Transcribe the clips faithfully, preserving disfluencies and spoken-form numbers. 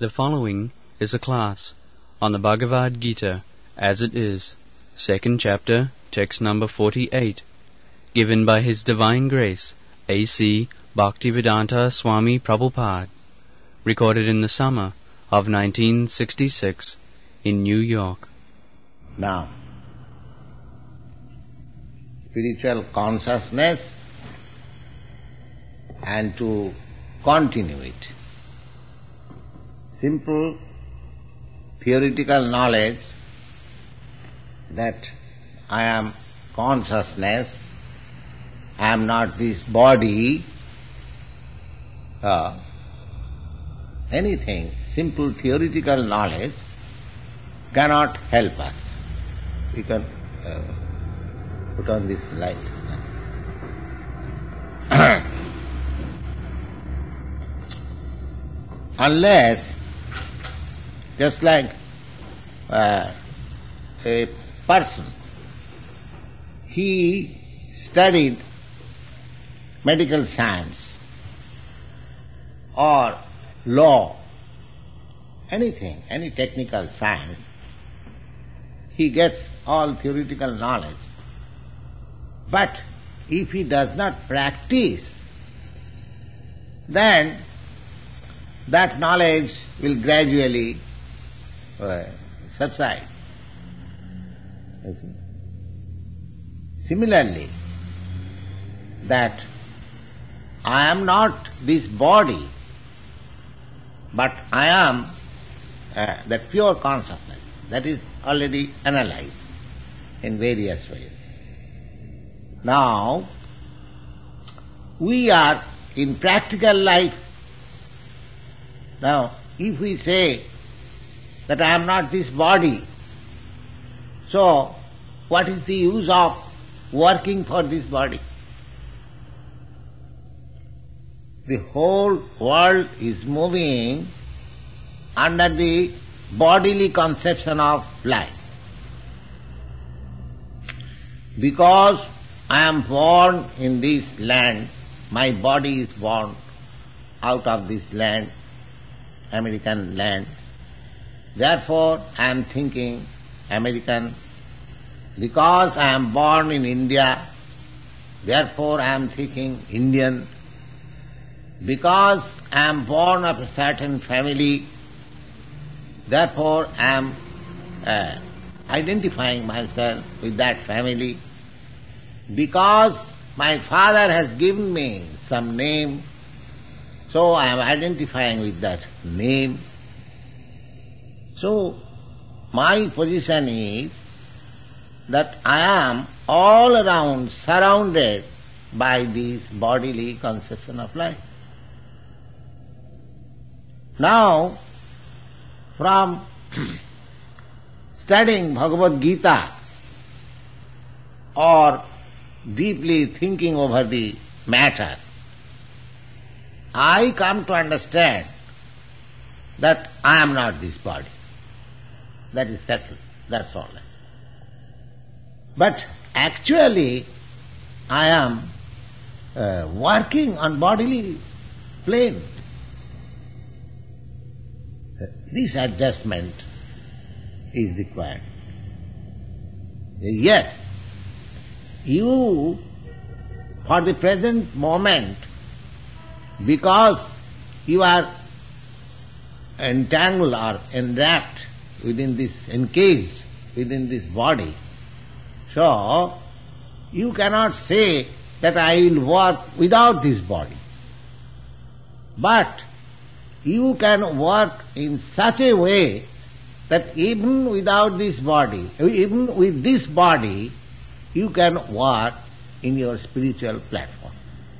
The following is a class on the Bhagavad Gita as it is, second chapter, text number forty-eight, given by His Divine Grace, A C Bhaktivedanta Swami Prabhupada, recorded in the summer of nineteen sixty-six in New York. Now, spiritual consciousness and to continue it. Simple theoretical knowledge that I am consciousness, I am not this body, uh, anything, simple theoretical knowledge cannot help us. We can uh, put on this light. Unless, just like uh, a person, he studied medical science or law, anything, any technical science, he gets all theoretical knowledge. But if he does not practice, then that knowledge will gradually uh, subside. You see? Similarly, that I am not this body, but I am uh, that pure consciousness. That is already analyzed in various ways. Now, we are in practical life. Now, if we say that I am not this body, so what is the use of working for this body? The whole world is moving under the bodily conception of life. Because I am born in this land, my body is born out of this land, American land. Therefore, I am thinking American. Because I am born in India, therefore I am thinking Indian. Because I am born of a certain family, therefore I am uh, identifying myself with that family. Because my father has given me some name, so I am identifying with that name. So, my position is that I am all around surrounded by this bodily conception of life. Now, from studying Bhagavad Gita or deeply thinking over the matter, I come to understand that I am not this body. That is settled. That's all. But actually, I am uh, working on bodily plane. This adjustment is required. Yes, you, for the present moment, because you are entangled or enwrapped within this, encased within this body, so you cannot say that I will work without this body. But you can work in such a way that even without this body, even with this body, you can work in your spiritual platform.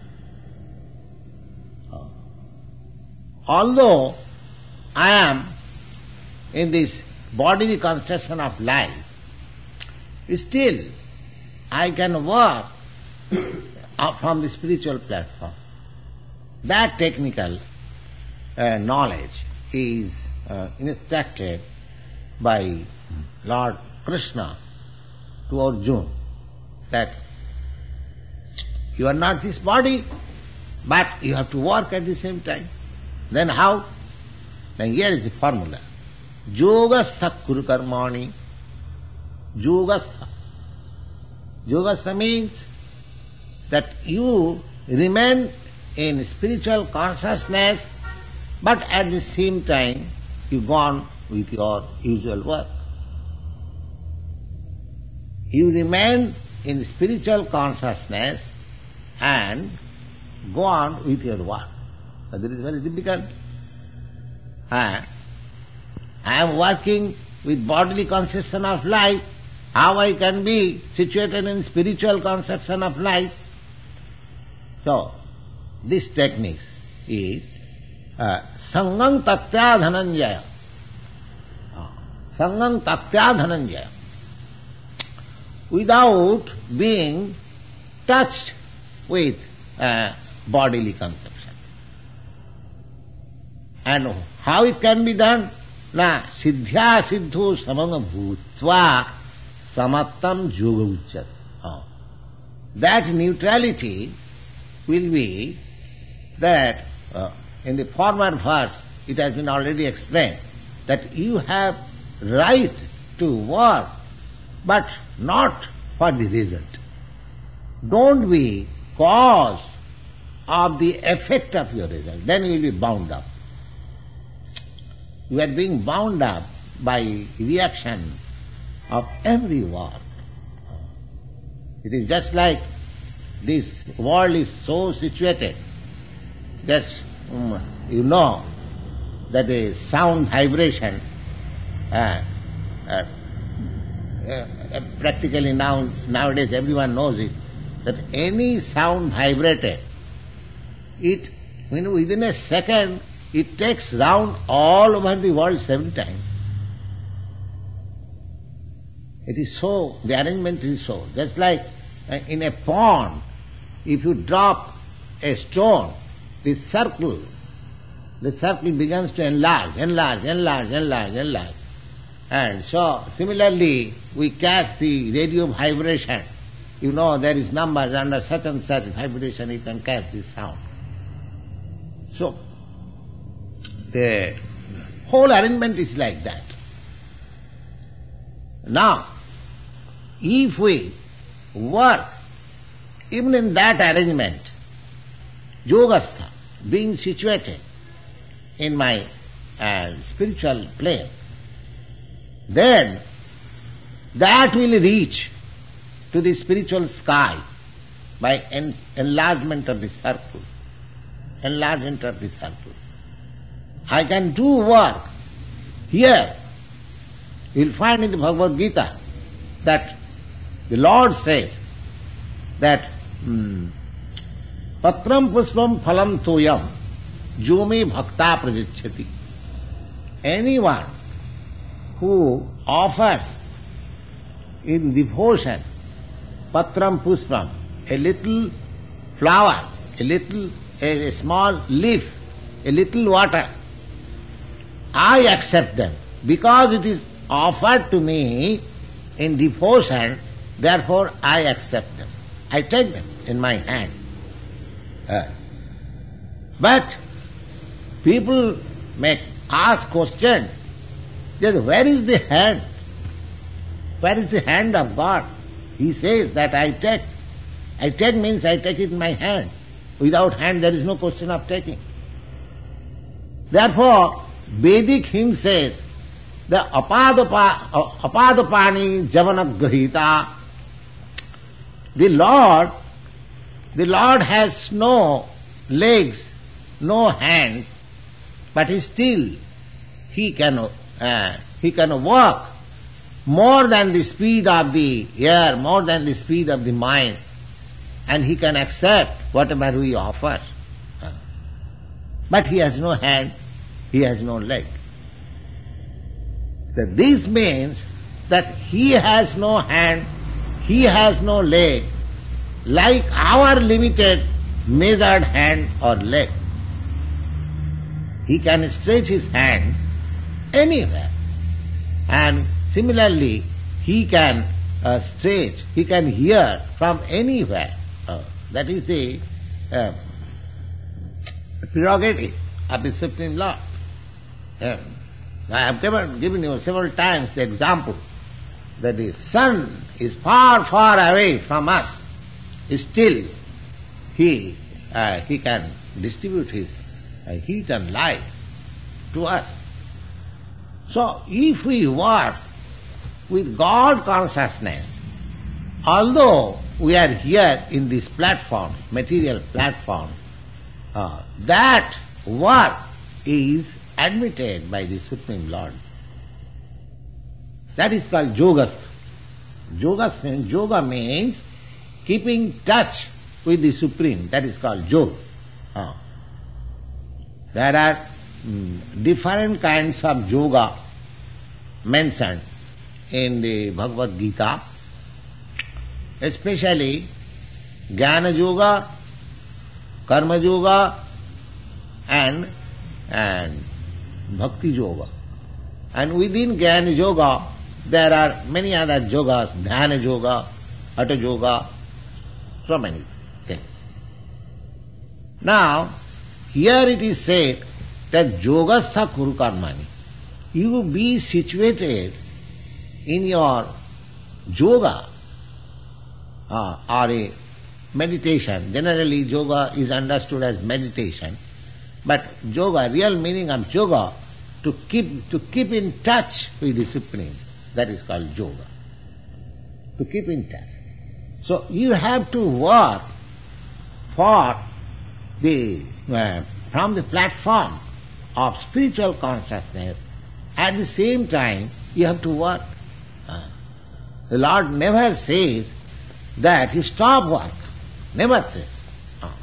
Although I am in this bodily conception of life, still I can work from the spiritual platform. That technical uh, knowledge is uh, instructed by Lord Krishna to Arjuna, that you are not this body, but you have to work at the same time. Then how? Now here is the formula. Yogastha kuru karmani. Yogastha. Yogastha means that you remain in spiritual consciousness, but at the same time you go on with your usual work. You remain in spiritual consciousness and go on with your work. But that is very difficult. I am working with bodily conception of life. How I can be situated in spiritual conception of life? So, this technique is uh, Sangam Taktya Dhananjaya. Sangam Taktya Dhananjaya. Without being touched with uh, bodily conception. And how it can be done? Na siddhya siddho samanga bhutva samattam yoga uchyat. Oh. That neutrality will be that uh, in the former verse it has been already explained that you have right to work but not for the result. Don't be cause of the effect of your result. Then you will be bound up. You are being bound up by reaction of every work. It is just like this world is so situated that um, you know that the sound vibration uh, uh, uh, practically now nowadays everyone knows it, that any sound vibrated, it when within a second it takes round all over the world seven times. It is so, the arrangement is so. Just like uh, in a pond, if you drop a stone, the circle, the circle begins to enlarge, enlarge, enlarge, enlarge, enlarge. And so, similarly, we catch the radio vibration. You know there is numbers under such and such vibration you can catch this sound. So, the whole arrangement is like that. Now, if we work even in that arrangement, yogastha, being situated in my uh, spiritual plane, then that will reach to the spiritual sky by en- enlargement of the circle. Enlargement of the circle. I can do work here. You'll find in the Bhagavad Gita that the Lord says that hmm, Patram puspam phalam toyam jumi bhakta prajichyati. Anyone who offers in devotion patram puspam, a little flower, a little, a, a small leaf, a little water, I accept them because it is offered to me in devotion, therefore I accept them. I take them in my hand. Uh, but people may ask question, that where is the hand? Where is the hand of God? He says that I take. I take means I take it in my hand. Without hand there is no question of taking. Therefore, Vedic hymn says, the apadapa, apadapani javanagrahita, the Lord, the Lord has no legs, no hands, but he still, he can, uh, he can walk more than the speed of the air, more than the speed of the mind, and he can accept whatever we offer. But he has no hand, he has no leg. That this means that he has no hand, he has no leg, like our limited measured hand or leg. He can stretch his hand anywhere, and similarly he can uh, stretch, he can hear from anywhere. Uh, that is the uh, prerogative of the Supreme Lord. Yeah. I have given, given you several times the example that the sun is far, far away from us. Still, he uh, he can distribute his uh, heat and light to us. So, if we work with God consciousness, although we are here in this platform, material platform, uh, that work is admitted by the Supreme Lord. That is called yoga. Yoga, yoga means keeping touch with the Supreme. That is called yoga. Uh. There are mm, different kinds of yoga mentioned in the Bhagavad Gita, especially Jnana Yoga, Karma Yoga, and and Bhakti Yoga. And within Jnana Yoga, there are many other yogas, Dhyana Yoga, Hatha Yoga, so many things. Now, here it is said that Yogastha Kuru Karmani. You be situated in your yoga uh, or a meditation. Generally, yoga is understood as meditation. But yoga, real meaning of yoga, to keep to keep in touch with the Supreme. That is called yoga. To keep in touch. So you have to work for the uh, from the platform of spiritual consciousness. At the same time, you have to work. Uh, the Lord never says that you stop work. Never says. Uh.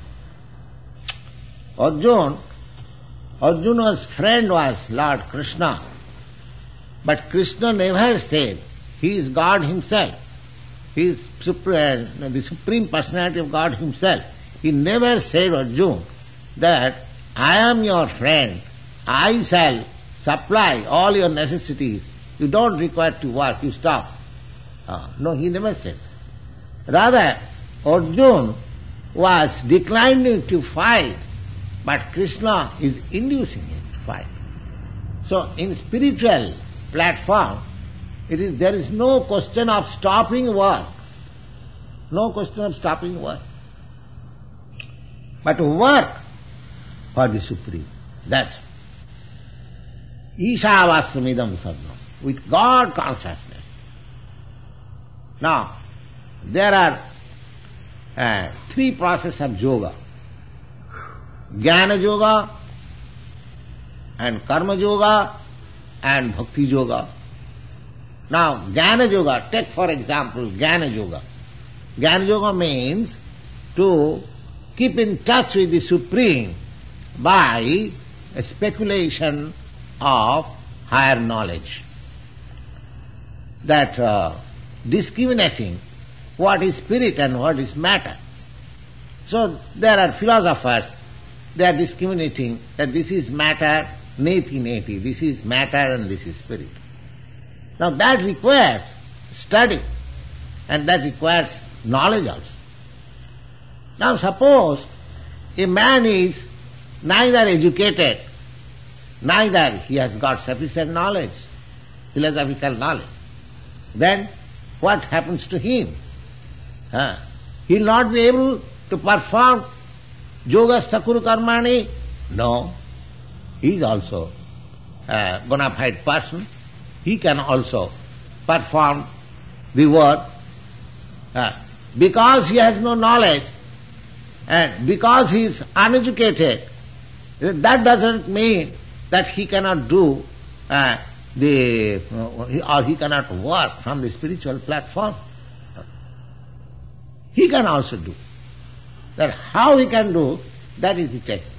Arjuna Arjuna's friend was Lord Krishna. But Krishna never said he is God himself. He is supreme, the Supreme Personality of God himself. He never said, Arjuna, that I am your friend. I shall supply all your necessities. You don't require to work. You stop. Uh, no, he never said. Rather, Arjuna was declining to fight, but Krishna is inducing him to fight. So, in spiritual platform, it is there is no question of stopping work. No question of stopping work. But work for the Supreme. That's Ishavasramidam sadhana, with God consciousness. Now, there are uh, three processes of yoga. Jnana Yoga, and Karma Yoga, and Bhakti Yoga. Now, Jnana Yoga, take for example Jnana Yoga. Jnana Yoga means to keep in touch with the Supreme by a speculation of higher knowledge. That uh, discriminating what is spirit and what is matter. So there are philosophers, they are discriminating that this is matter, neti neti, this is matter and this is spirit. Now that requires study and that requires knowledge also. Now suppose a man is neither educated, neither he has got sufficient knowledge, philosophical knowledge. Then what happens to him? Huh? He will not be able to perform Yogastha Kuru Karmani? No. He is also a bona fide person. He can also perform the work. Uh, because he has no knowledge and because he is uneducated, that doesn't mean that he cannot do uh, the uh, or he cannot work from the spiritual platform. He can also do. That how he can do, that is the technique.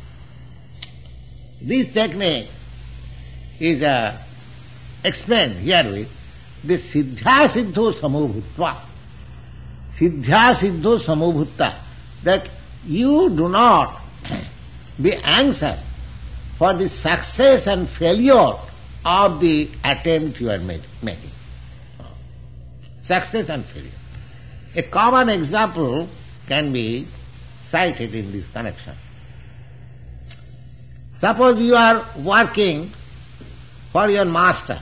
This technique is uh, explained herewith, the siddhya siddho samubhutva. Siddhya siddho samubhutta. That you do not be anxious for the success and failure of the attempt you are making. Success and failure. A common example can be cited in this connection. Suppose you are working for your master.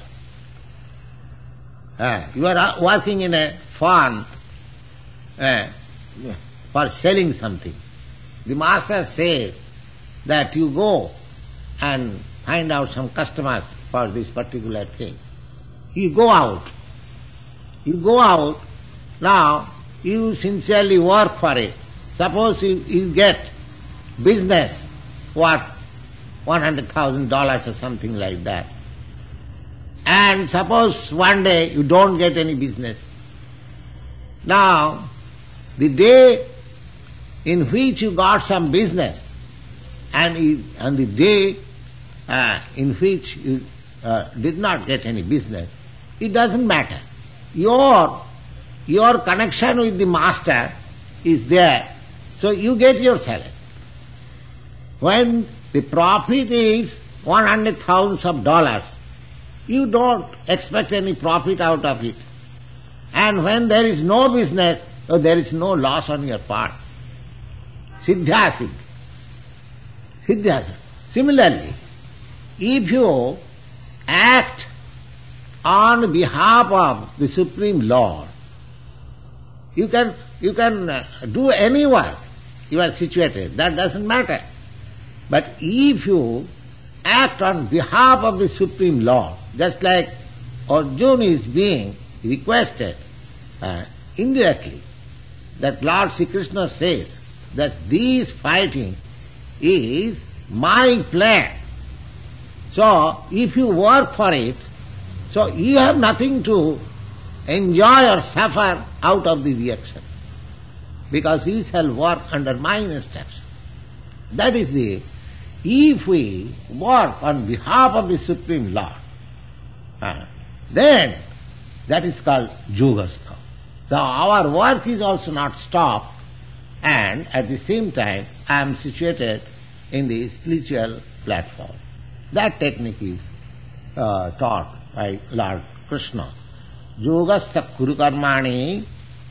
Uh, you are working in a farm uh, for selling something. The master says that you go and find out some customers for this particular thing. You go out. You go out. Now, you sincerely work for it. Suppose you, you get business worth one hundred thousand dollars or something like that. And suppose one day you don't get any business. Now, the day in which you got some business and, you, and the day uh, in which you uh, did not get any business, it doesn't matter. Your, your connection with the master is there, so you get your salary. When the profit is one hundred thousands of dollars, you don't expect any profit out of it. And when there is no business, so there is no loss on your part. Siddha siddhi. Siddha siddhi. Similarly, if you act on behalf of the Supreme Lord, you can, you can do any work. You are situated. That doesn't matter. But if you act on behalf of the Supreme Lord, just like Arjuna is being requested uh, indirectly, that Lord Sri Krishna says that this fighting is my plan. So, if you work for it, so you have nothing to enjoy or suffer out of the reaction, because you shall work under my instruction. That is the, if we work on behalf of the Supreme Lord, uh, then that is called yogastha. So our work is also not stopped, and at the same time I am situated in the spiritual platform. That technique is uh, taught by Lord Krishna. Yogastha kuru karmani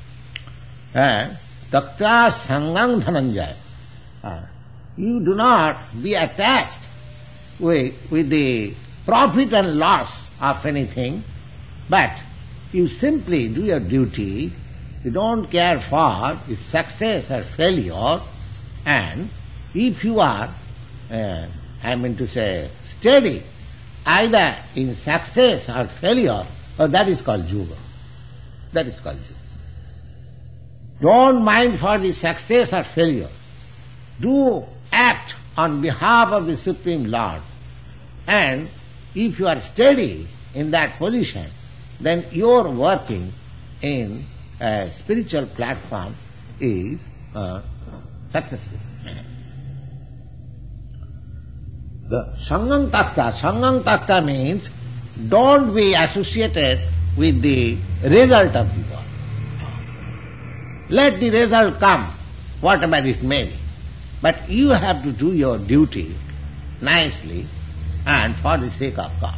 takta sangam dhananjaya. Uh, you do not be attached with, with the profit and loss of anything, but you simply do your duty. You don't care for its success or failure, and if you are, uh, I mean to say, steady either in success or failure, oh, that is called yoga. That is called yoga. Don't mind for the success or failure. Do act on behalf of the Supreme Lord, and if you are steady in that position, then your working in a spiritual platform is uh, successful. The Sangang Takta, Sangang Takta means don't be associated with the result of the work. Let the result come, whatever it may be. But you have to do your duty nicely and for the sake of God.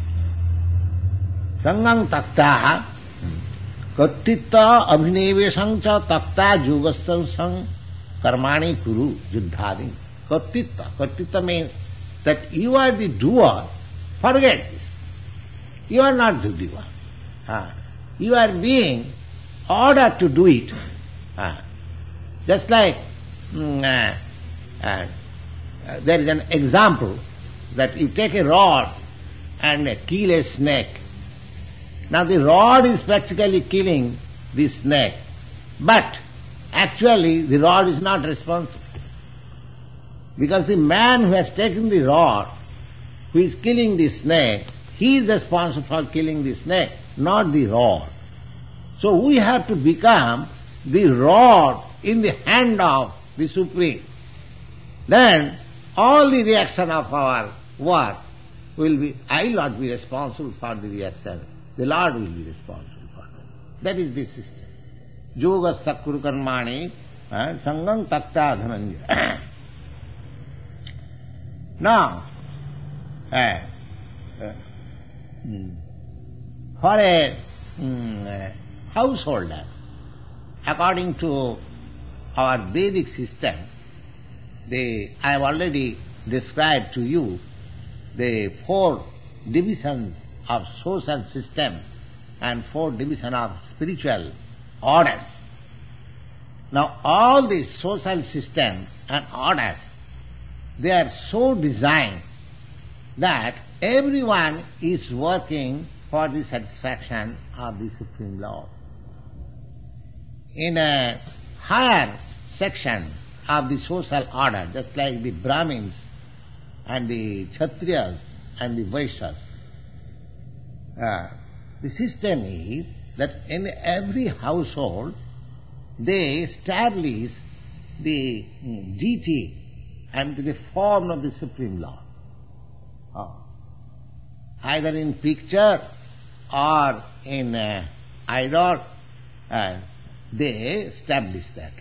Sangang Takta Kattita Abhinevesang cha Takta Yogasang Karmani Kuru Juddhadi. Kattita. Kattita means that you are the doer. Forget this. You are not the doer. Ah. You are being ordered to do it. Ah. Just like mm, uh, uh, uh, there is an example that you take a rod and uh, kill a snake. Now the rod is practically killing the snake, but actually the rod is not responsible. Because the man who has taken the rod, who is killing the snake, he is responsible for killing the snake, not the rod. So we have to become the rod in the hand of the Supreme. Then all the reaction of our work will be, I will not be responsible for the reaction. The Lord will be responsible for it. That is the system. Yogastha kuru karmani sangam takta dhananjaya. Now, uh, uh, for a um, uh, householder, according to our Vedic system, the, I have already described to you the four divisions of social system and four divisions of spiritual orders. Now all these social systems and orders, they are so designed that everyone is working for the satisfaction of the Supreme Lord. In a higher section of the social order, just like the Brahmins and the Kshatriyas and the Vaishyas, uh, the system is that in every household they establish the deity and the form of the Supreme Lord. Uh, either in picture or in uh, idol, uh, they establish that.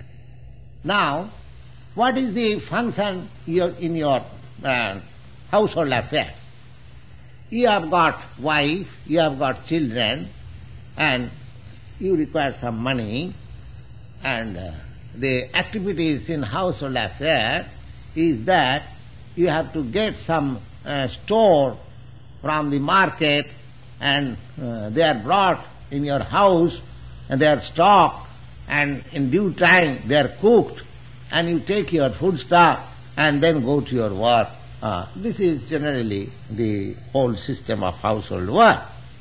Now, what is the function your, in your uh, household affairs? You have got wife, you have got children, and you require some money, and uh, the activities in household affair is that you have to get some uh, store from the market, and uh, they are brought in your house, and they are stocked, and in due time they are cooked, and you take your food stuff and then go to your work. Uh, this is generally the whole system of household work.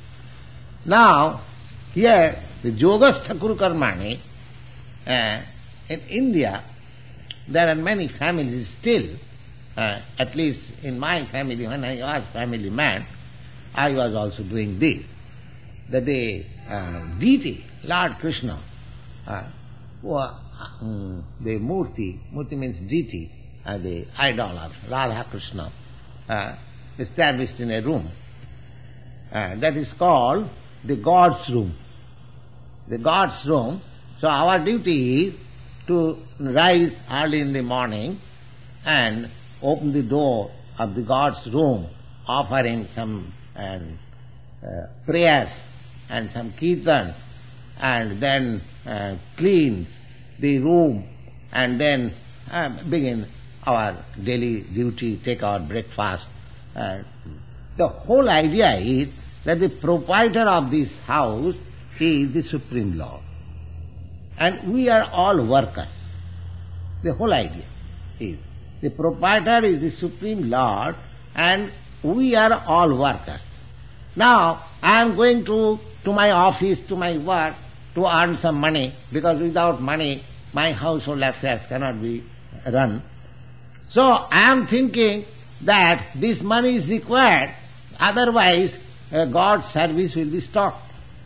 Now, here the Yogastha Kuru Karmani, uh, in India, there are many families still, uh, at least in my family, when I was family man, I was also doing this. That the uh, deity, Lord Krishna, uh, who, uh, um, the Murti, Murti means deity, uh, the idol of Radha Krishna, uh, established in a room. Uh, that is called the God's room. The God's room. So our duty is to rise early in the morning and open the door of the God's room, offering some uh, uh, prayers and some kirtan, and then uh, clean the room, and then uh, begin our daily duty, take our breakfast. Uh, the whole idea is that the proprietor of this house is the Supreme Lord. And we are all workers. The whole idea is the proprietor is the Supreme Lord, and we are all workers. Now, I am going to, to my office, to my work, to earn some money, because without money, my household affairs cannot be run. So, I am thinking that this money is required, otherwise uh, God's service will be stopped.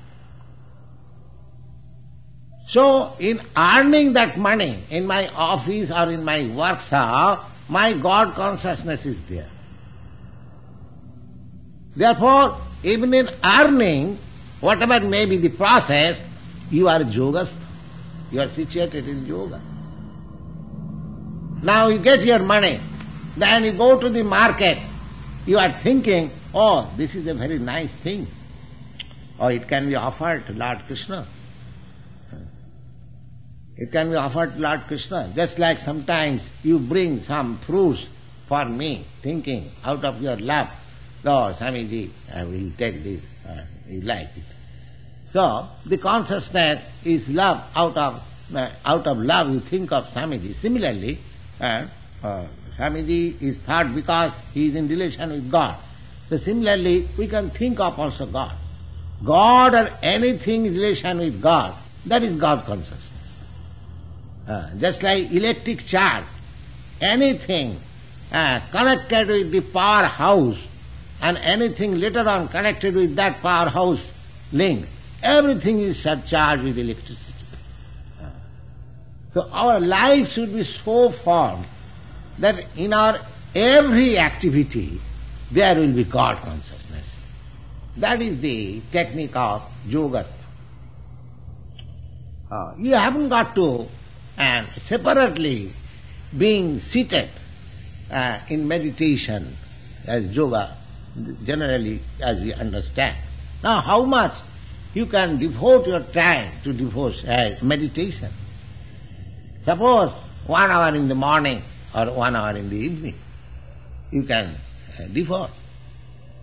So, in earning that money in my office or in my workshop, my God consciousness is there. Therefore, even in earning, whatever may be the process, you are yogastha. You are situated in yoga. Now you get your money, then you go to the market, you are thinking, oh, this is a very nice thing, or it can be offered to Lord Krishna. It can be offered to Lord Krishna. Just like sometimes you bring some fruits for me, thinking out of your love, Lord, Swamiji, I will take this, uh, you like it. So, the consciousness is love. Out of uh, out of love you think of Swamiji. Similarly, uh, uh, Swamiji is thought because he is in relation with God. So similarly, we can think of also God. God or anything in relation with God, that is God consciousness. Uh, just like electric charge, anything uh, connected with the powerhouse and anything later on connected with that powerhouse link, everything is surcharged with electricity. Uh, so our life should be so formed that in our every activity there will be God consciousness. That is the technique of yoga. Uh, you haven't got to and separately being seated uh, in meditation as yoga, generally as we understand. Now how much you can devote your time to devote uh, meditation? Suppose one hour in the morning or one hour in the evening you can uh, devote.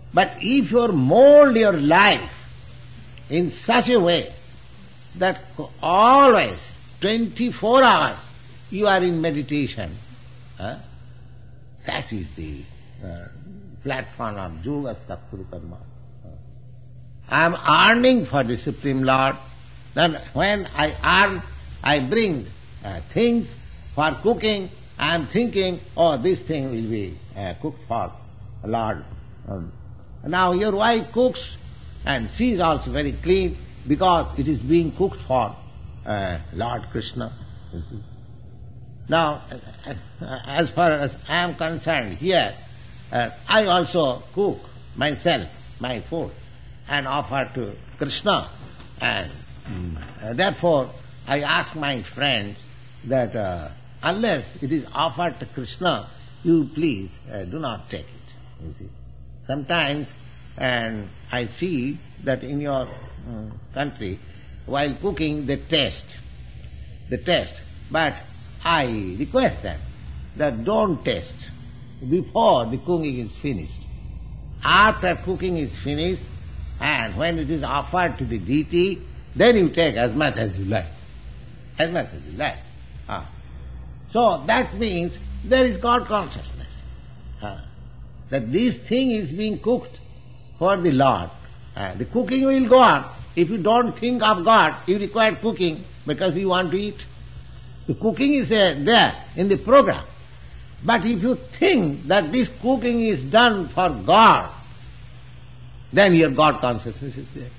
But if you mold your life in such a way that always, twenty-four hours, you are in meditation, huh? That is the uh, platform of Yoga Sattva Karma. I am earning for the Supreme Lord. Then when I earn, I bring uh, things for cooking. I am thinking, oh, this thing will be uh, cooked for Lord. Um, now your wife cooks, and she is also very clean because it is being cooked for uh, Lord Krishna. You see. Now, as far as I am concerned here, uh, I also cook myself, my food, and offer to Krishna. And uh, therefore, I ask my friends that uh, unless it is offered to Krishna, you please uh, do not take it. You see. Sometimes, and I see that in your uh, country, while cooking, they taste. They taste. But I request them that don't taste before the cooking is finished. After cooking is finished, and when it is offered to the deity, then you take as much as you like. As much as you like. Ah. So that means there is God consciousness. Ah. That this thing is being cooked for the Lord. Ah. The cooking will go on. If you don't think of God, you require cooking because you want to eat. The cooking is uh, there in the program. But if you think that this cooking is done for God, then your God consciousness is there.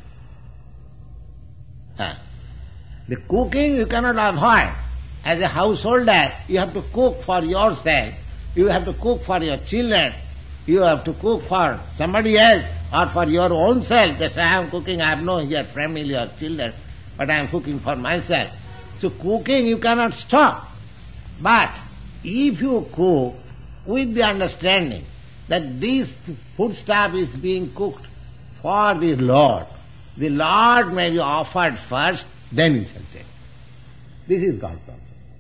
Ah. The cooking you cannot avoid. As a householder, you have to cook for yourself. You have to cook for your children. You have to cook for somebody else or for your own self. Just I am cooking, I have no here family or children, but I am cooking for myself. So cooking you cannot stop. But if you cook with the understanding that this foodstuff is being cooked for the Lord, the Lord may be offered first, then you shall take. This is God consciousness.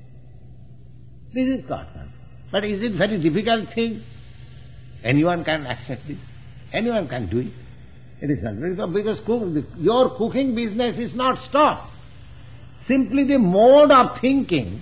This is God consciousness. But is it very difficult thing? Anyone can accept it. Anyone can do it. It is not very difficult because cook, your cooking business is not stopped. Simply the mode of thinking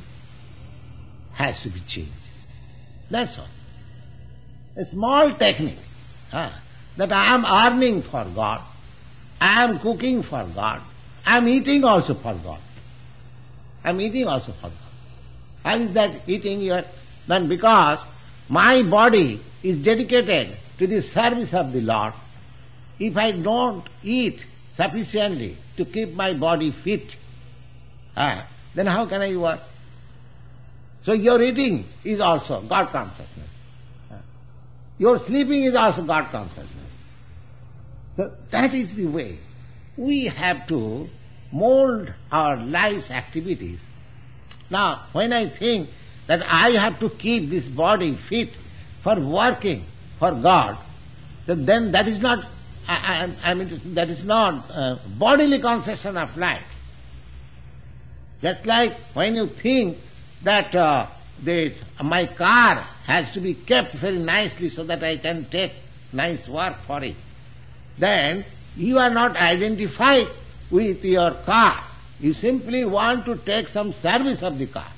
has to be changed. That's all. A small technique huh, that I am earning for God, I am cooking for God, I am eating also for God. I am eating also for God. How is that eating here? Then because my body is dedicated to the service of the Lord. If I don't eat sufficiently to keep my body fit, ah, then how can I work? So your eating is also God consciousness. Ah. Your sleeping is also God consciousness. So that is the way we have to mold our life's activities. Now, when I think that I have to keep this body fit for working for God, then that is not, I, I, I mean, that is not uh, bodily conception of life. Just like when you think that uh, this, my car has to be kept very nicely so that I can take nice work for it, then you are not identified with your car. You simply want to take some service of the car.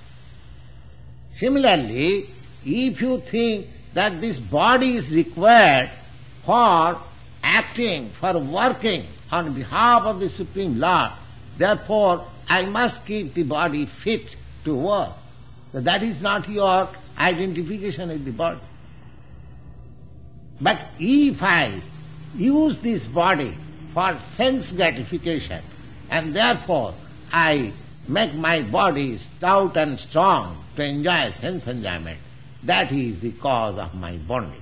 Similarly, if you think that this body is required for acting, for working on behalf of the Supreme Lord, therefore I must keep the body fit to work. So that is not your identification with the body. But if I use this body for sense gratification, and therefore I make my body stout and strong to enjoy sense enjoyment, that is the cause of my bondage.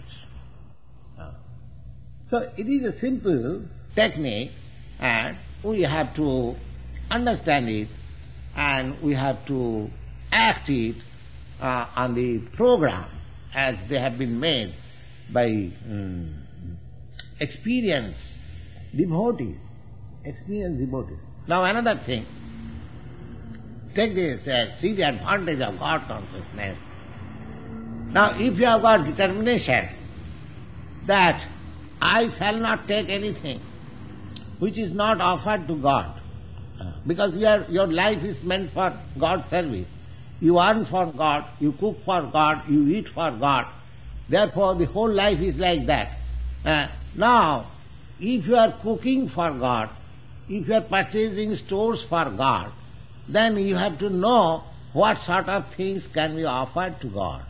So it is a simple technique, and we have to understand it, and we have to act it uh, on the program as they have been made by um, experienced devotees. Experienced devotees. Now another thing, take this, uh, see the advantage of God consciousness. Now if you have got determination that I shall not take anything which is not offered to God. Because your, your life is meant for God's service. You earn for God, you cook for God, you eat for God. Therefore the whole life is like that. Uh, now, if you are cooking for God, if you are purchasing stores for God, then you have to know what sort of things can be offered to God.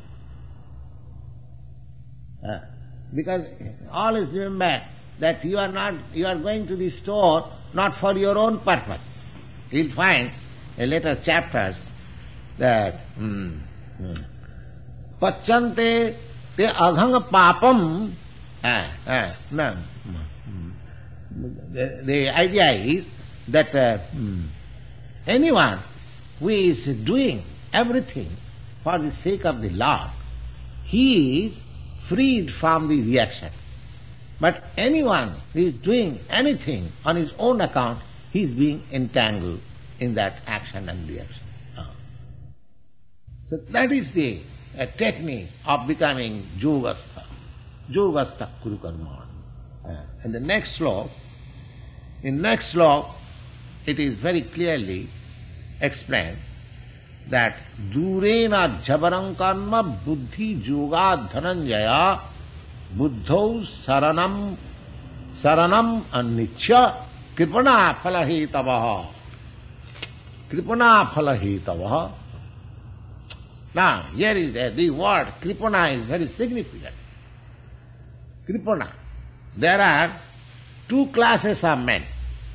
Uh, because always remember that you are not, you are going to the store not for your own purpose. You'll find in later chapters that hmm, hmm, pachante te aghang papam. Ah, ah, no. The, the idea is that uh, hmm, anyone who is doing everything for the sake of the Lord, he is freed from the reaction. But anyone who is doing anything on his own account, he is being entangled in that action and reaction. Ah. So that is the uh, technique of becoming yogastha. Yogastha kuru karma. Ah. And the next sloka, in next sloka, it is very clearly explained that durena jhabarang karma buddhi yoga dhananjaya buddhau saranam saranam annichya kripana phalahitavaha. Kripana phalahitavaha. Now, here is uh, the word kripana is very significant. Kripana. There are two classes of men.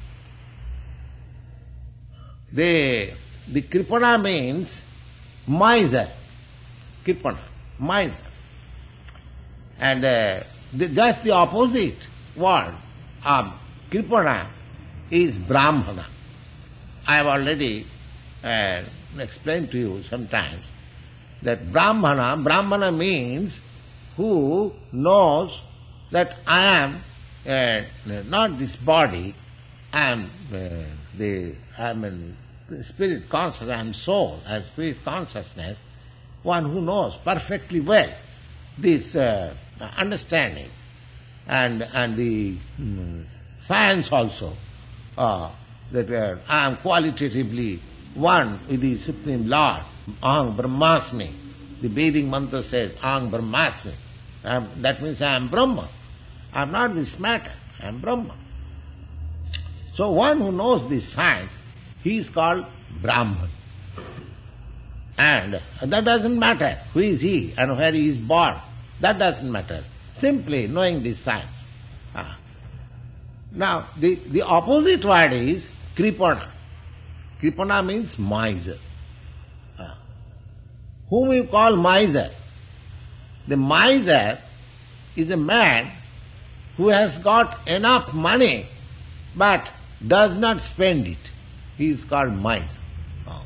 The, the kripana means miser. Kripana, miser. And uh, the, just the opposite word of kripana is brahmana. I have already uh, explained to you sometimes that brahmana, brahmana means who knows that I am uh, not this body, I am uh, the I am a spirit consciousness, I am soul, I am spirit consciousness, one who knows perfectly well this uh, understanding and and the um, science also, uh, that uh, I am qualitatively one with the Supreme Lord, Aham Brahmasmi. The Vedic mantra says, Aham Brahmasmi. I am, that means I am Brahma. I am not this matter, I am Brahma. So one who knows this science, he is called Brahman. And that doesn't matter who is he and where he is born. That doesn't matter. Simply knowing this science. Ah. Now, the, the opposite word is kripana. Kripana means miser. Ah. Whom you call miser? The miser is a man who has got enough money but does not spend it. He is called miser. Oh.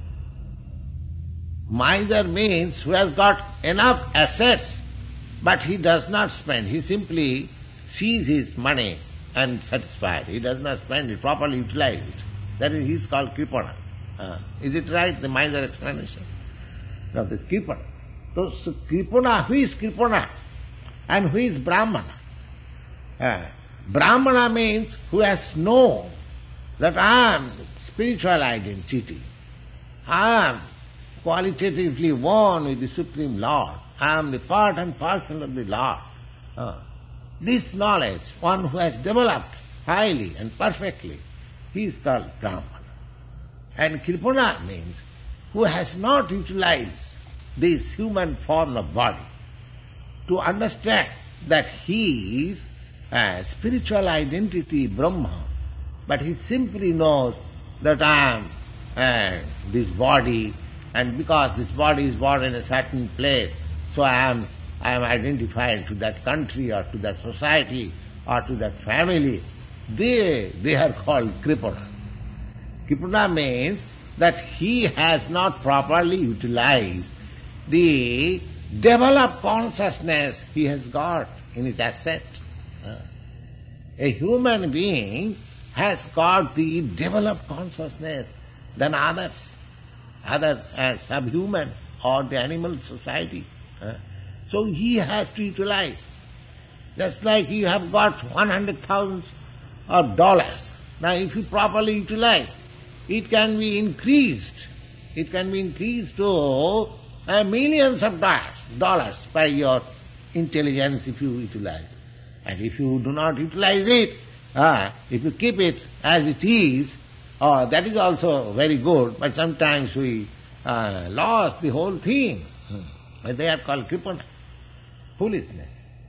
Miser means who has got enough assets but he does not spend. He simply sees his money and satisfied. He does not spend it, properly utilize it. That is, he is called kripana. Uh, is it right, the miser explanation? Now, the kripana. So, so kripana, who is kripana? And who is brahmana? Uh, brahmana means who has known that I am spiritual identity. I am qualitatively one with the Supreme Lord. I am the part and parcel of the Lord. Uh, this knowledge, one who has developed highly and perfectly, he is called Brahmana. And kripana means who has not utilized this human form of body to understand that he is a spiritual identity, Brahma, but he simply knows that I am uh, this body, and because this body is born in a certain place, so I am I am identified to that country or to that society or to that family. They they are called kripana. Kripana means that he has not properly utilized the developed consciousness he has got in his asset. A human being has got the developed consciousness than others, others as subhuman or the animal society. So he has to utilize. Just like you have got one hundred thousand of dollars. Now if you properly utilize, it can be increased. It can be increased to uh, millions of dollars, dollars by your intelligence if you utilize it. And if you do not utilize it, uh, if you keep it as it is, uh, that is also very good, but sometimes we uh, lost the whole thing. Hmm. They are called kripana, foolishness.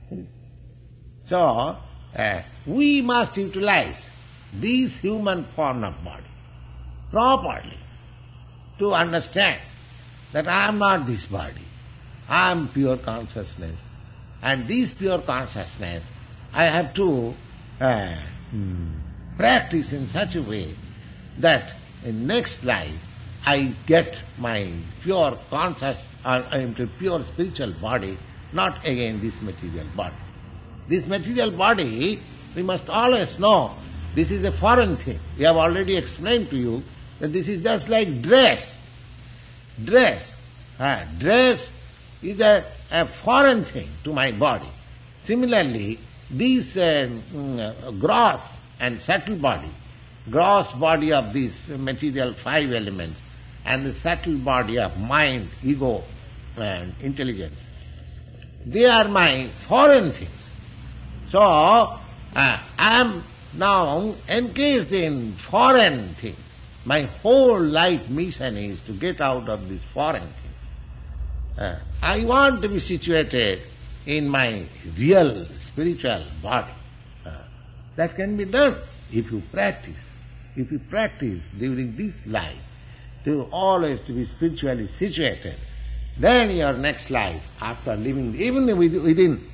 So, uh, we must utilize this human form of body properly to understand that I am not this body, I am pure consciousness. And this pure consciousness I have to uh, practice in such a way that in next life I get my pure conscious or into pure spiritual body, not again this material body. This material body, we must always know, this is a foreign thing. We have already explained to you that this is just like dress. Dress. Ah, dress is a, a foreign thing to my body. Similarly, this uh, mm, gross and subtle body, gross body of this material five elements, and the subtle body of mind, ego, and intelligence, they are my foreign things. So, uh, I am now engaged in foreign things. My whole life mission is to get out of this foreign thing. Uh, I want to be situated in my real spiritual body. Uh, that can be done if you practice. If you practice during this life to always to be spiritually situated, then your next life, after living, even within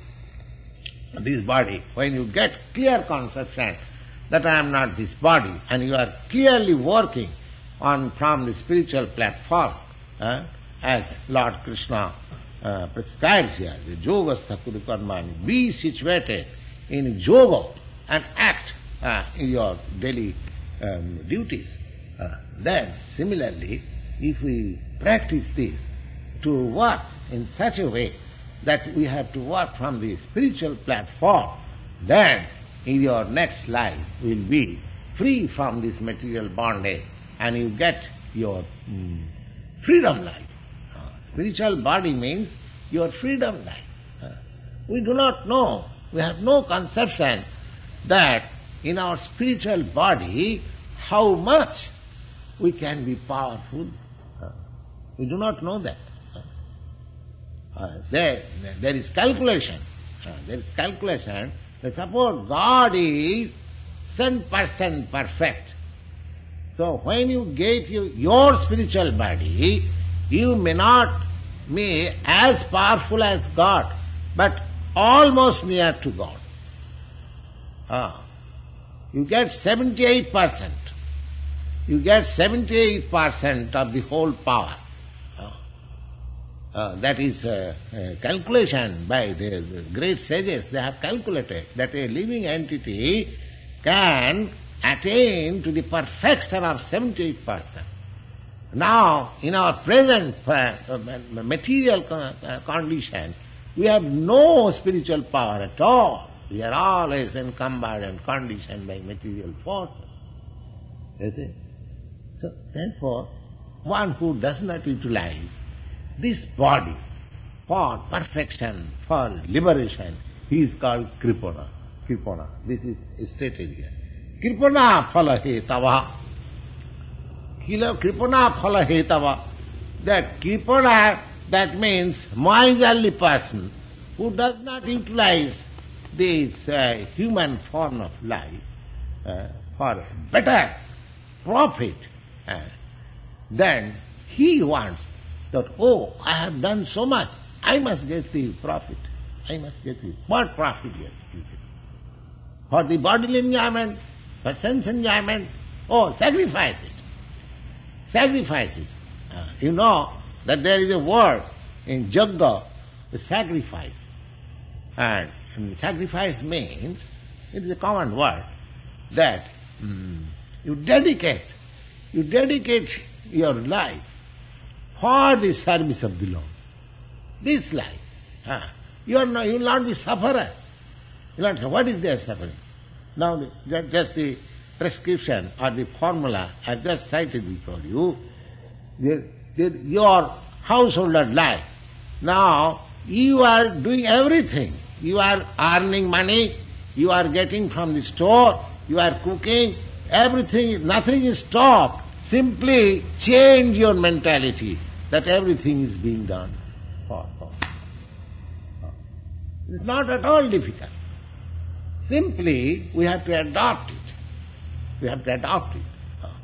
this body, when you get clear conception that I am not this body, and you are clearly working on from the spiritual platform, uh, as Lord Krishna uh, prescribes here, the yogastha kudu karmani, be situated in yoga and act uh, in your daily um, duties. Uh, then, similarly, if we practice this to work in such a way that we have to work from the spiritual platform, then in your next life will be free from this material bondage and you get your mm, freedom life. Uh, spiritual body means your freedom life. Uh, we do not know, we have no conception that in our spiritual body how much we can be powerful. Uh, we do not know that. Uh, there, there is calculation. Uh, there is calculation that suppose God is one hundred percent perfect. So when you get you, your spiritual body, you may not be as powerful as God, but almost near to God. Uh, you get seventy-eight percent. You get seventy-eight percent of the whole power. Uh, that is uh, uh, calculation by the, the great sages. They have calculated that a living entity can attain to the perfection of seventy-eight percent. Now, in our present uh, material con- uh, condition, we have no spiritual power at all. We are always encumbered and conditioned by material forces. You see? So, therefore, one who does not utilize this body for perfection, for liberation, he is called kripana. Kripana. This is stated here. Kripana phala hetava. Kripana phala hetava. That kripana, that means miserly person who does not utilize this uh, human form of life uh, for better profit, uh, then he wants that, oh, I have done so much, I must get the profit. I must get the what profit yet? For the bodily enjoyment, for sense enjoyment, oh, sacrifice it. Sacrifice it. Uh, you know that there is a word in Jagga, the sacrifice. And, and sacrifice means, it is a common word, that mm, you dedicate, you dedicate your life for the service of the Lord. This life. Uh, you, are not, you will not be sufferer. You know, what is their suffering? Now, the, just, just the prescription or the formula I have just cited before you, the, the, your householder life. Now, you are doing everything. You are earning money, you are getting from the store, you are cooking, everything, nothing is stopped. Simply change your mentality that everything is being done for, for. It's not at all difficult. Simply, we have to adopt it. We have to adopt it.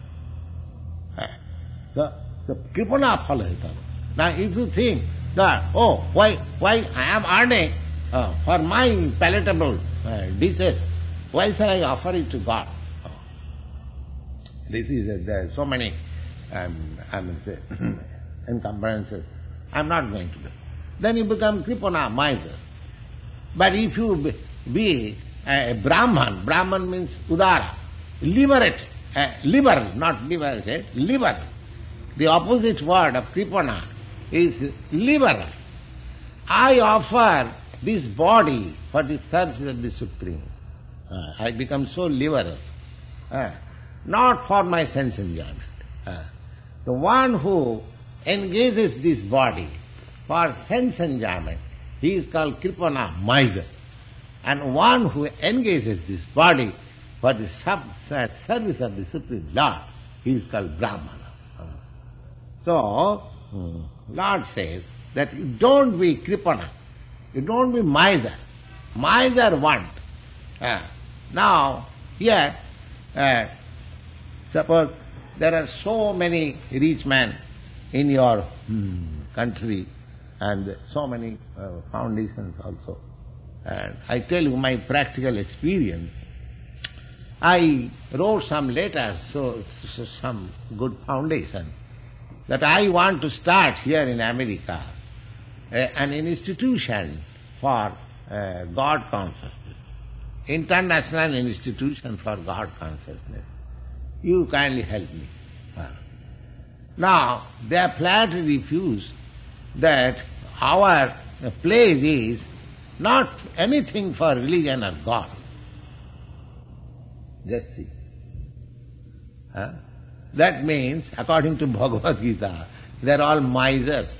So, so kripana phala. Now, if you think that, oh, why, why I am earning uh, for my palatable uh, dishes, why shall I offer it to God? Oh. This is, uh, there are so many, um, I mean, say, encumbrances. I am not going to do. Then you become kripana, miser. But if you be, be a Brahman, Brahman means udara, liberate, uh, liberal, not liberated, liberal. The opposite word of kripana is liberal. I offer this body for the service of the Supreme. Uh, I become so liberal. Uh, not for my sense enjoyment. Uh, the one who engages this body for sense enjoyment, he is called kripana, miser. And one who engages this body for the sub, uh, service of the Supreme Lord, he is called Brahmana. Uh, so, um, Lord says that you don't be kripana, you don't be miser. Miser want. Uh, now, here, uh, suppose there are so many rich men in your hmm, country and so many uh, foundations also. And I tell you my practical experience. I wrote some letters, so, so some good foundation, that I want to start here in America uh, an institution for uh, God consciousness, international institution for God consciousness. You kindly help me. Uh, now, they are flatly refused that our place is not anything for religion or God. Just see. Huh? That means, according to Bhagavad Gita, they are all misers.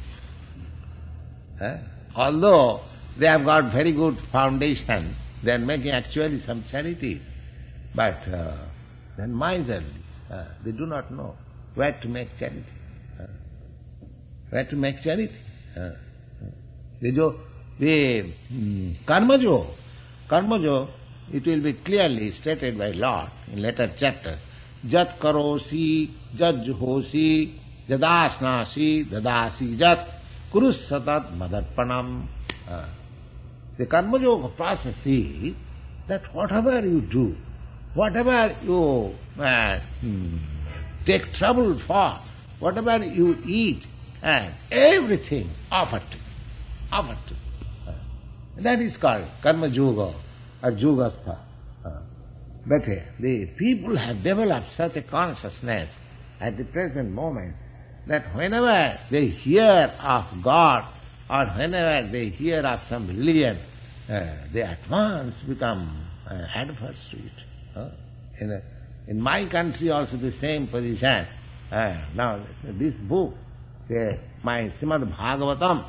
Huh? Although they have got very good foundation, they are making actually some charity, but uh, they are miserly. Uh, they do not know where to make charity. Uh, where to make charity. Uh, they do The mm, karmajo, karmajo, it will be clearly stated by Lord in later chapter. Jat karosi, jat juhosi, jadasnasi, dadasi jat, kurus satat madarpanam. Uh, the karmajo process is that whatever you do, whatever you uh, mm, take trouble for, whatever you eat, and everything offered to, offered to. That is called karma yoga or yogastha. Uh, but uh, the people have developed such a consciousness at the present moment that whenever they hear of God or whenever they hear of some religion, uh, they at once become uh, adverse to it. Uh, in, a, in my country also the same position. Uh, now this book, uh, my Srimad Bhagavatam,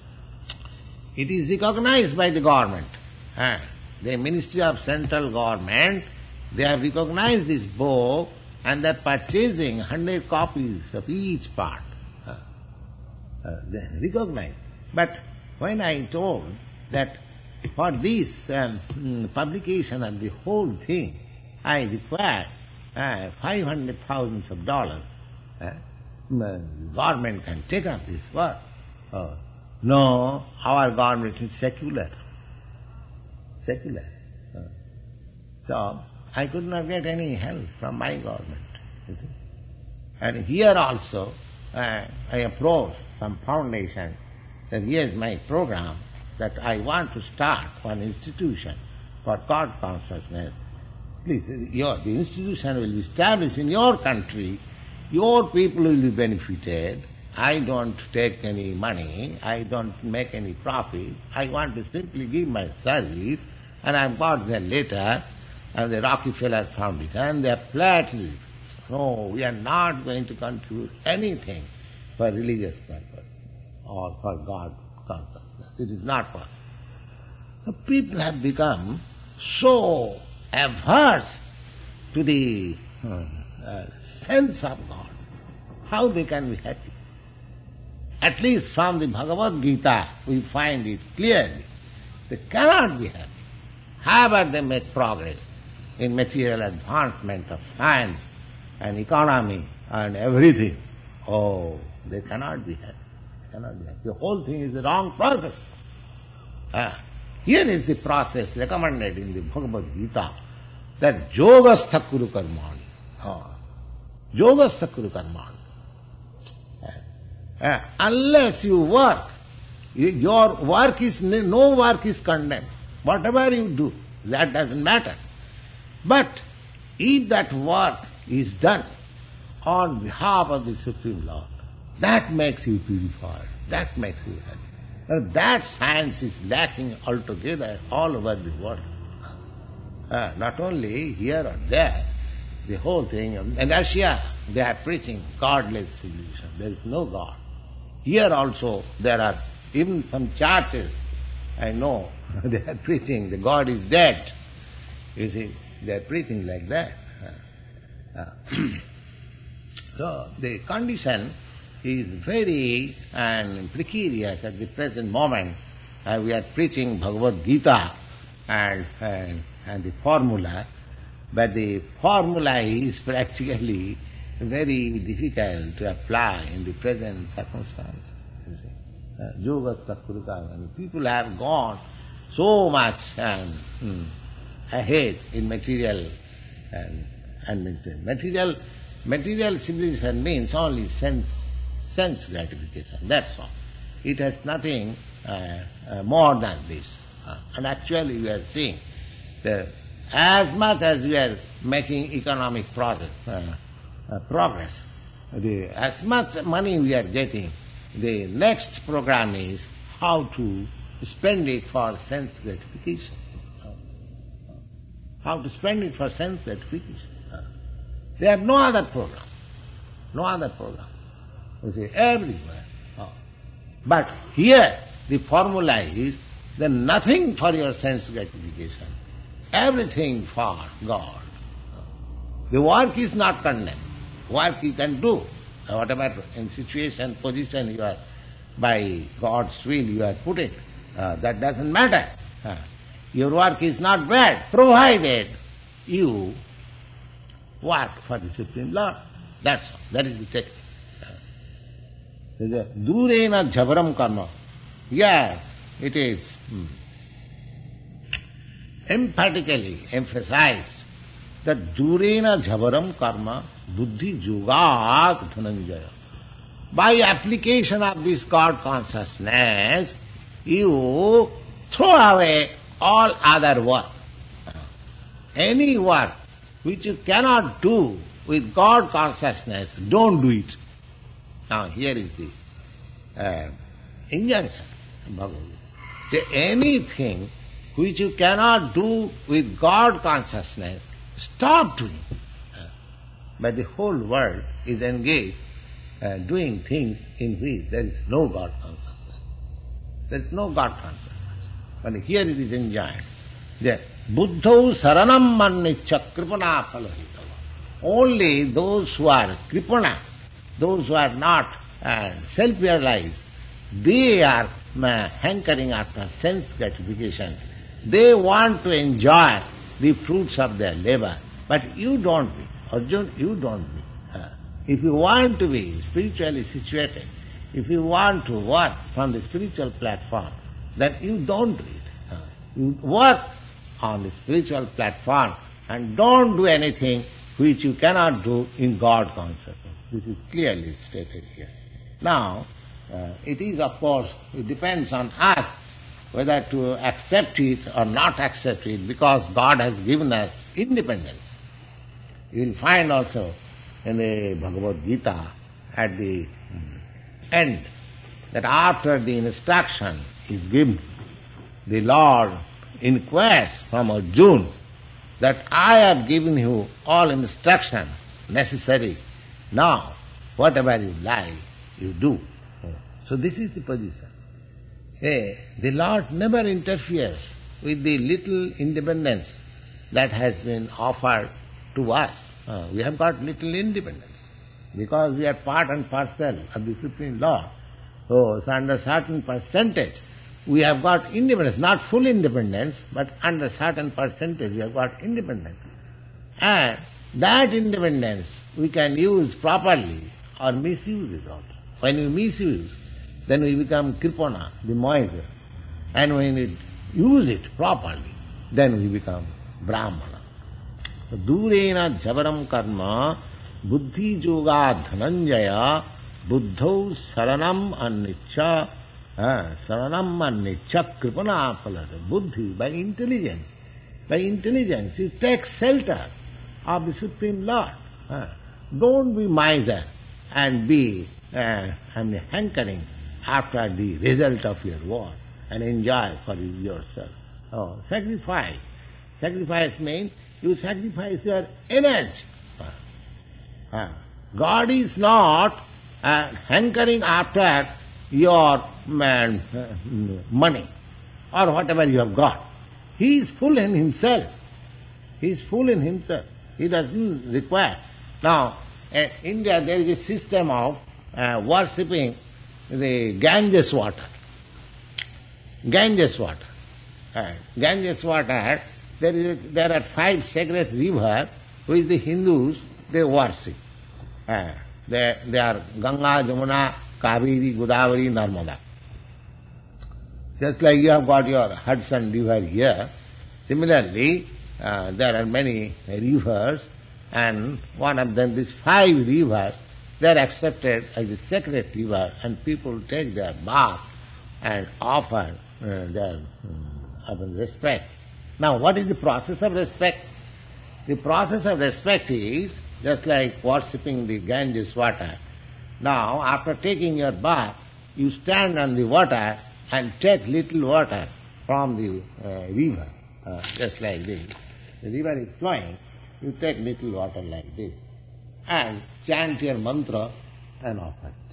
it is recognized by the government. Uh, the Ministry of Central Government, they have recognized this book and they are purchasing hundred copies of each part. Uh, uh, they recognize. But when I told that for this um, publication of the whole thing, I require uh, five hundred thousand of dollars, uh, the government can take up this work. Uh, No, our government is secular. Secular. So, I could not get any help from my government. You see. And here also, uh, I approached some foundation that here's my program that I want to start one institution for God consciousness. Please, your, the institution will be established in your country, your people will be benefited. I don't take any money, I don't make any profit, I want to simply give my service and I've got there later, and the Rockefeller Foundation, they are flatly, no, we are not going to contribute anything for religious purpose or for God consciousness. It is not possible. So people have become so averse to the uh, uh, sense of God. How they can be happy? At least from the Bhagavad Gita we find it clearly. They cannot be happy. However they make progress in material advancement of science and economy and everything, oh, they cannot be happy. They cannot be happy. The whole thing is the wrong process. Ah. Here is the process recommended in the Bhagavad Gita, that yogastha kuru karmani. Oh. Yogastha kuru karmani. Uh, unless you work, your work is, no work is condemned. Whatever you do, that doesn't matter. But if that work is done on behalf of the Supreme Lord, that makes you purified, that makes you happy. Now, that science is lacking altogether all over the world. Uh, not only here or there, the whole thing. In Russia, they are preaching godless civilization. There is no God. Here also there are even some churches, I know, they are preaching the God is dead. You see, they are preaching like that. Uh, uh, so the condition is very and precarious at the present moment. Uh, we are preaching Bhagavad Gita and, and, and the formula, but the formula is practically very difficult to apply in the present circumstances. Yoga uh, people have gone so much um, hmm, ahead in material and, and material. Material civilization means only sense sense gratification. That's all. It has nothing uh, uh, more than this. Uh, and actually, we are seeing that as much as we are making economic progress. Uh, Uh, progress. The, as much money we are getting, the next program is how to spend it for sense gratification. Uh, how to spend it for sense gratification. Uh, they have no other program. No other program. You see, everywhere. Uh, but here, the formula is that nothing for your sense gratification. Everything for God. Uh, the work is not condemned. Work you can do, whatever in situation, position you are, by God's will you are put it, uh, that doesn't matter. Uh, your work is not bad, provided you work for the Supreme Lord. That's all. That is the technique. Durena jhabaram karma. Yeah, it is hmm, emphatically emphasized that durena jhabaram karma buddhi yogat dhananjaya. By application of this God consciousness, you throw away all other work. Any work which you cannot do with God consciousness, don't do it. Now here is the uh, injunction. Say anything which you cannot do with God consciousness, stop doing. But the whole world is engaged uh, doing things in which there is no God consciousness. There is no God consciousness. But here it is enjoined that buddhau saranam mannicha kripana phalohitava. Only those who are kripana, those who are not uh, self-realized, they are uh, hankering after sense gratification. They want to enjoy the fruits of their labor. But you don't be. Arjuna, you don't be. Uh, if you want to be spiritually situated, if you want to work from the spiritual platform, then you don't do it. Uh, you work on the spiritual platform and don't do anything which you cannot do in God consciousness. This is clearly stated here. Now, uh, it is of course, it depends on us whether to accept it or not accept it, because God has given us independence. You will find also in the Bhagavad Gita at the end that after the instruction is given, the Lord inquires from Arjuna that I have given you all instruction necessary. Now, whatever you like, you do. So this is the position. Hey, the Lord never interferes with the little independence that has been offered to us. Uh, we have got little independence because we are part and parcel of the Supreme Lord. So, so under certain percentage we have got independence, not full independence, but under certain percentage we have got independence. And that independence we can use properly or misuse it also. When we misuse, then we become Kripana, the miser. And when we use it properly, then we become Brahmana. Durena javaram karma buddhi yoga dhananjaya buddhau saranam annicha saranam annicha kripana phalata. Buddhi, by intelligence. By intelligence you take shelter of the Supreme Lord. Don't be miser and be uh, and hankering after the result of your work and enjoy for yourself. Oh, sacrifice. Sacrifice means you sacrifice your energy. Uh, God is not uh, hankering after your man, uh, money or whatever you have got. He is full in himself. He is full in himself. He doesn't require. Now, in India there is a system of uh, worshipping the Ganges water. Ganges water. Uh, Ganges water, there is a, there are five sacred rivers which the Hindus, they worship. Uh, they, they are Ganga, Jamuna, Kaveri, Godavari, Narmada. Just like you have got your Hudson river here, similarly, uh, there are many rivers, and one of them, these five rivers, they are accepted as a sacred river, and people take their bath and offer uh, their um, respect. Now, what is the process of respect? The process of respect is just like worshipping the Ganges water. Now, after taking your bath, you stand on the water and take little water from the uh, river, uh, just like this. The river is flowing, you take little water like this, and chant your mantra and offer it.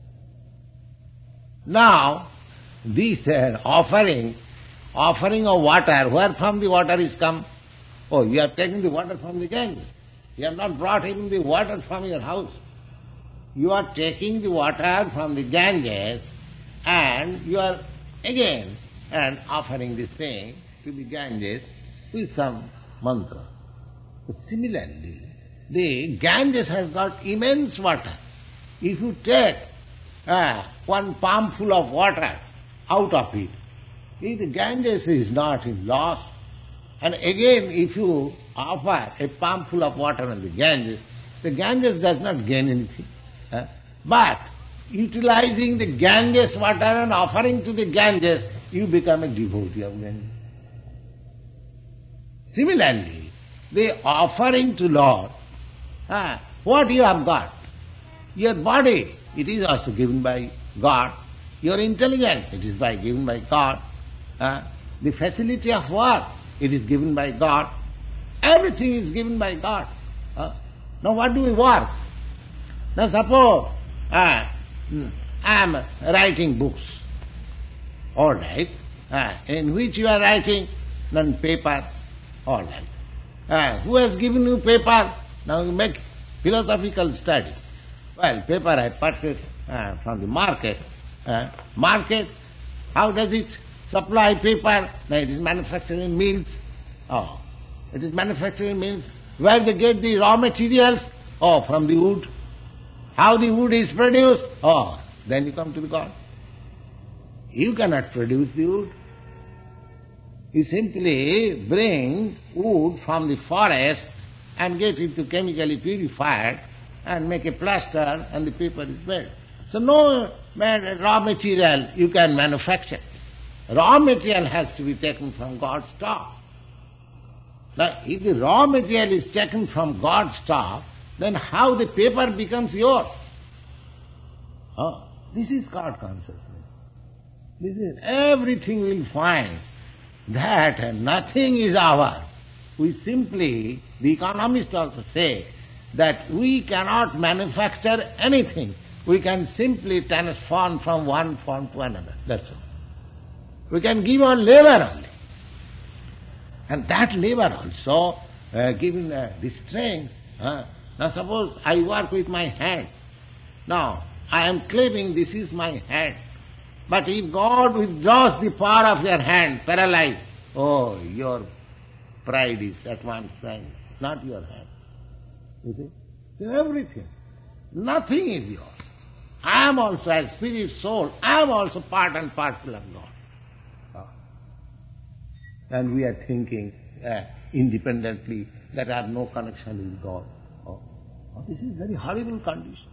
Now, this uh, offering, offering of water, where from the water is come? Oh, you have taken the water from the Ganges. You have not brought even the water from your house. You are taking the water from the Ganges and you are again and offering the same to the Ganges with some mantra. Similarly, the Ganges has got immense water. If you take uh, one palmful of water out of it, if the Ganges is not in loss, and again if you offer a palmful of water on the Ganges, the Ganges does not gain anything. Uh, but utilizing the Ganges water and offering to the Ganges, you become a devotee of Ganges. Similarly, the offering to Lord, uh, what you have got? Your body, it is also given by God. Your intelligence, it is by given by God. Uh, the facility of work, it is given by God. Everything is given by God. Uh, now what do we work? Now suppose uh, I am writing books. All right. Uh, in which you are writing? On paper. All right. Uh, who has given you paper? Now you make philosophical study. Well, paper I purchased uh, from the market. Uh, market, how does it supply paper? Now it is manufactured in mills. Oh, it is manufactured in mills. Where they get the raw materials? Oh, from the wood. How the wood is produced? Oh, then you come to the God. You cannot produce the wood. You simply bring wood from the forest and get it to chemically purified and make a plaster and the paper is made. So no man, raw material you can manufacture. Raw material has to be taken from God's stock. Now, if the raw material is taken from God's stock, then how the paper becomes yours? Oh, this is God consciousness. This is everything we will find that nothing is ours. We simply, the economists also say, that we cannot manufacture anything. We can simply transform from one form to another. That's all. We can give our labor only. And that labor also, uh, giving uh, the strength. Uh, now suppose I work with my hand. Now, I am claiming this is my hand. But if God withdraws the power of your hand, paralyzed, oh, your pride is at one side, not your hand. You see? It's everything. Nothing is yours. I am also, as spirit, soul, I am also part and parcel of God. Oh. And we are thinking uh, independently that there are no connection with God. Oh. Oh, this is a very horrible condition.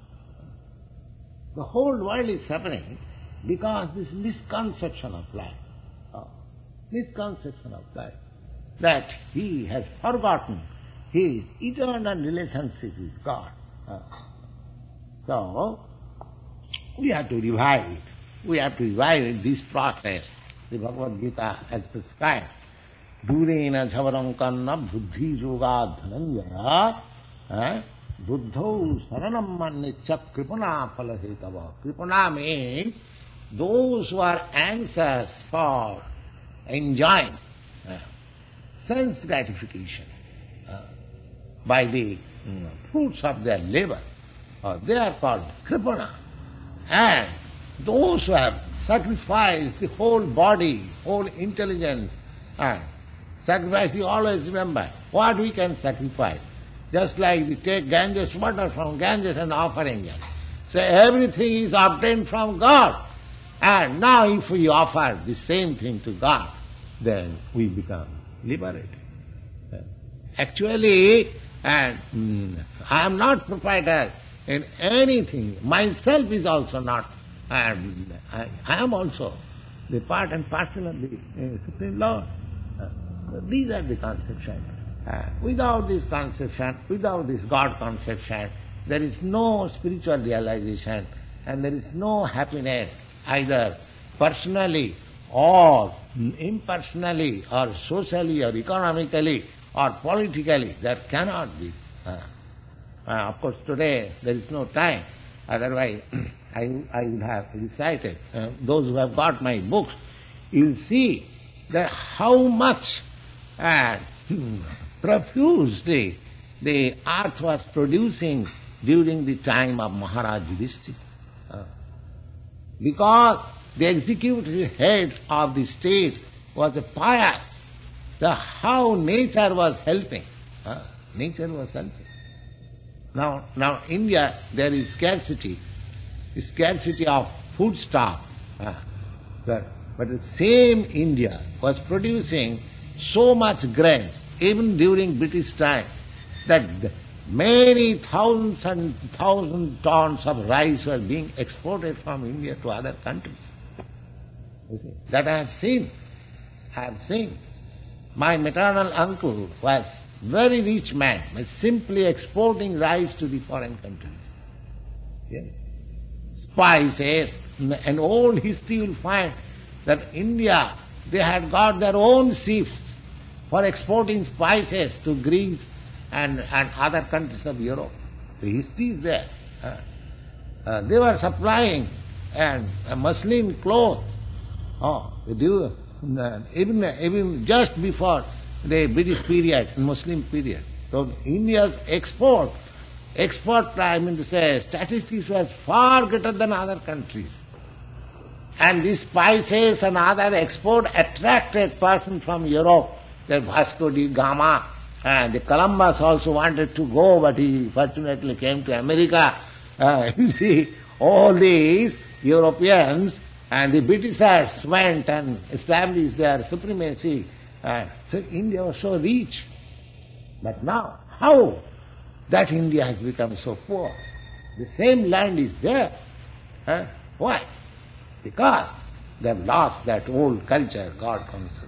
The whole world is suffering because this misconception of life, oh, misconception of life, that he has forgotten his eternal relationship with God. Oh. So, we have to revive it. We have to revive it, this process. The Bhagavad Gita has prescribed. Durena jhavaram kanna buddhi yoga dhananjaya buddho saranam mannicha kripana phalahitava. Kripana means those who are anxious for enjoying uh, sense gratification uh, by the uh, fruits of their labor, uh, they are called kripana. And those who have sacrificed the whole body, whole intelligence, and sacrifice, you always remember, what we can sacrifice. Just like we take Ganges water from Ganges and offer angels. So everything is obtained from God. And now if we offer the same thing to God, then we become liberated. Actually, and mm, I am not proprietor in anything. Myself is also not. And I, I am also the part and parcel of the uh, Supreme Lord. Uh, so these are the conceptions. Uh, without this conception, without this God conception, there is no spiritual realization and there is no happiness either personally or impersonally or socially or economically or politically. There cannot be. Uh, uh, of course today there is no time, otherwise I, I would have recited. Uh, those who have got my books, you will see that how much uh, profusely the earth was producing during the time of Maharaj Yudhishthira. Uh, because the executive head of the state was a pious, the how nature was helping. Uh, nature was helping. Now, now India, there is scarcity, scarcity of foodstuff. Uh, but, but the same India was producing so much grain, even during British time, that many thousands and thousands tons of rice were being exported from India to other countries. You see, that I have seen. I have seen. My maternal uncle was very rich man, was simply exporting rice to the foreign countries. Yes. Spices, and old history will find that India, they had got their own ship for exporting spices to Greece and, and other countries of Europe. The history is there. Uh, uh, they were supplying and uh, muslin cloth. Oh, they do, uh, even, even just before the British period, Muslim period. So India's export, export, I mean to say, statistics was far greater than other countries. And these spices and other export attracted persons from Europe. The Vasco da Gama and the Columbus also wanted to go, but he fortunately came to America. Uh, you see, all these Europeans and the Britishers went and established their supremacy. Uh, so India was so rich. But now, how that India has become so poor? The same land is there. Huh? Why? Because they have lost that old culture, God consciousness.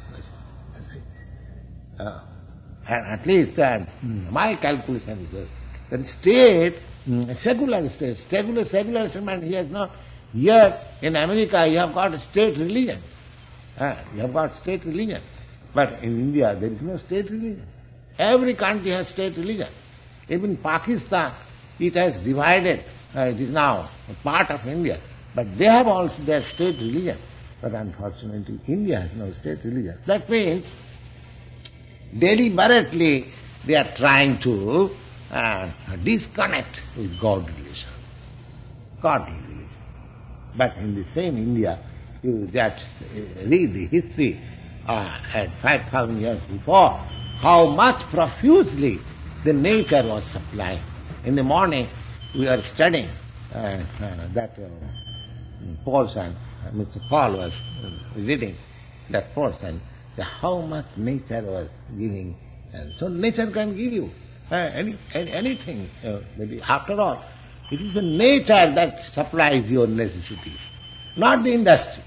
Uh, and at least uh, my calculation is that the state, mm, secular state, secular, secular settlement, he has not. Here in America you have got a state religion. Uh, you have got state religion. But in India there is no state religion. Every country has state religion. Even Pakistan, it has divided, uh, it is now a part of India, but they have also their state religion. But unfortunately India has no state religion. That means deliberately they are trying to uh, disconnect with God religion. God religion. But in the same India, you just read the history uh, at five thousand years before, how much profusely the nature was supplying. In the morning, we were studying uh, uh, that uh, portion, uh, Mister Paul was uh, reading that portion, how much nature was giving. And so nature can give you uh, any, any, anything. Uh, maybe after all, it is the nature that supplies your necessities, not the industry.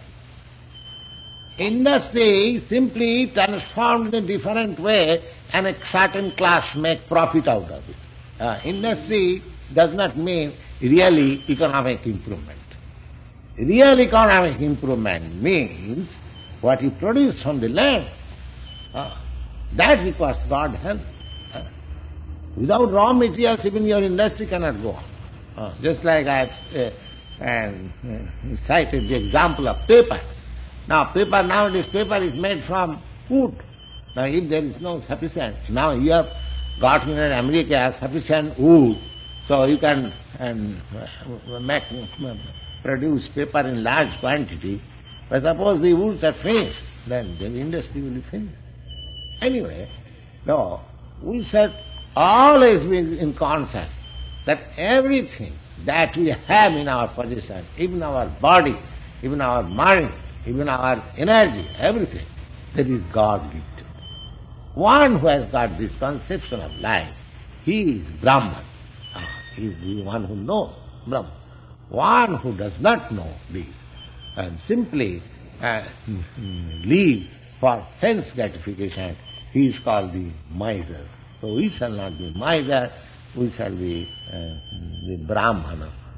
Industry simply transformed in a different way and a certain class make profit out of it. Uh, industry does not mean really economic improvement. Real economic improvement means what you produce from the land. Uh, that requires God help. Uh, without raw materials, even your industry cannot go on. Uh, just like I have uh, and, uh, cited the example of paper. Now paper, nowadays paper is made from wood. Now if there is no sufficient, now you have got in America sufficient wood, so you can and, uh, make, uh, produce paper in large quantity. But suppose the woods are finished, then the industry will be finished. Anyway, no, we should always be in concept that everything that we have in our possession, even our body, even our mind, even our energy, everything, that is God gifted. One who has got this conception of life, he is Brahman. Ah, he is the one who knows Brahman. One who does not know this and simply uh, live for sense gratification, he is called the miser. So we shall not be miser, we shall be uh, the Brahmana.